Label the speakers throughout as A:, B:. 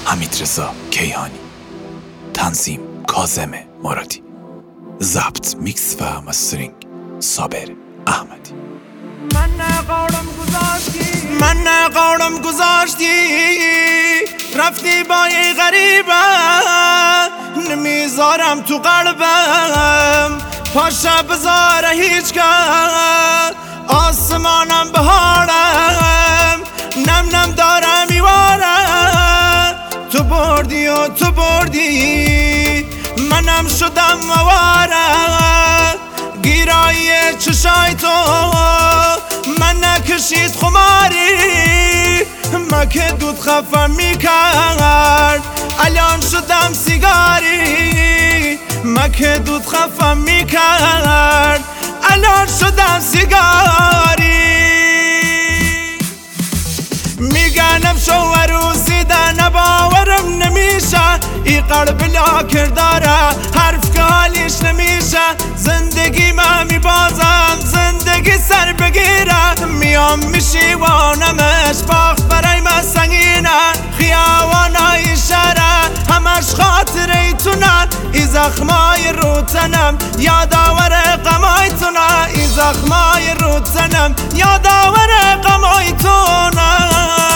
A: حمیدرضا کیهانی، تنظیم کاظم مرادی، ضبط میکس و مسترینگ صابر احمدی.
B: من نقارم گذاشتی رفتی با یه غریبه، نمیذارم تو قلبم پاشا بذاره هیچ که، آسمانم بهارم نم نم دارم میوارم، تو بردی و تو بردی منم شدم مواره، گیرایی چشای تو من نکشید خماری، ما که دود خفم میکرد الان شدم سیگاری، ما که دود خفم میکرد الان شدم سیگاری. میگنم شوهر روزیدن باورم نمیشه، ای قلب لا کرداره حرف که حالیش نمیشه، زندگی من میبازم زندگی سر بگیره، میام میشیوانمش باخت برای من سنگینه، خیاوانای شهره همش خاطره ایتونن، ای زخمای رو تنم یادآور غمای تونه، ای زخمای رو تنم یادآور غمای تونه.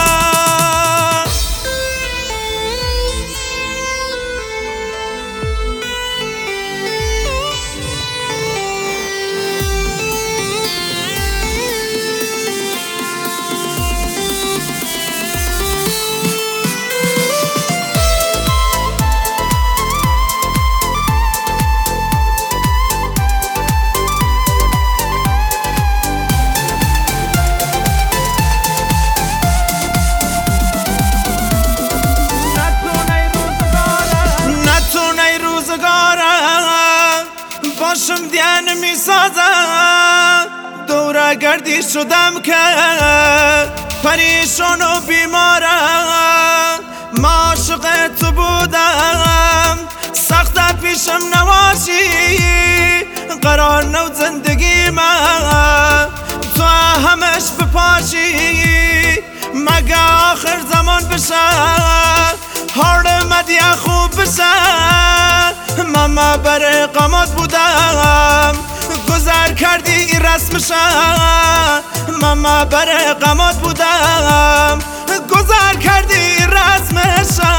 B: باشم دیان میسازم دوره گردی شدم که پریشان و بیمارم، ما عاشق تو بودم سخت پیشم نواشی، قرار نو زندگی من تو همش بپاشی، مگه آخر زمان بشه حال مدیه خوب بشه، ماما بر قامت بودم گذر کردی این رسمشه، ماما بر قامت بودم گذر کردی این رسمشه،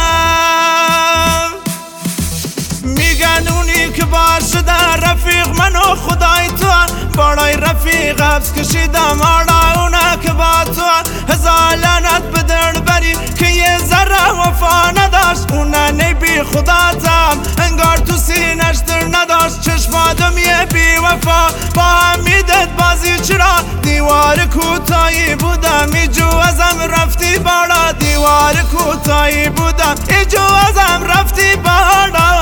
B: میگن اونی که بار شده رفیق من و خدای تو، بالای رفیق حبس کشیدم آلا اونا که با تو، هزار لعنت به دل بری که یه ذره وفا نداشت، اونا نبی خداتم انگار تو سینش در نداشت، چشماتم یه بی وفا با هم میدد بازی چرا، دیوار کوتاهی بودم ایجو ازم رفتی بالا، دیوار کوتاهی بودم ایجو ازم رفتی بالا.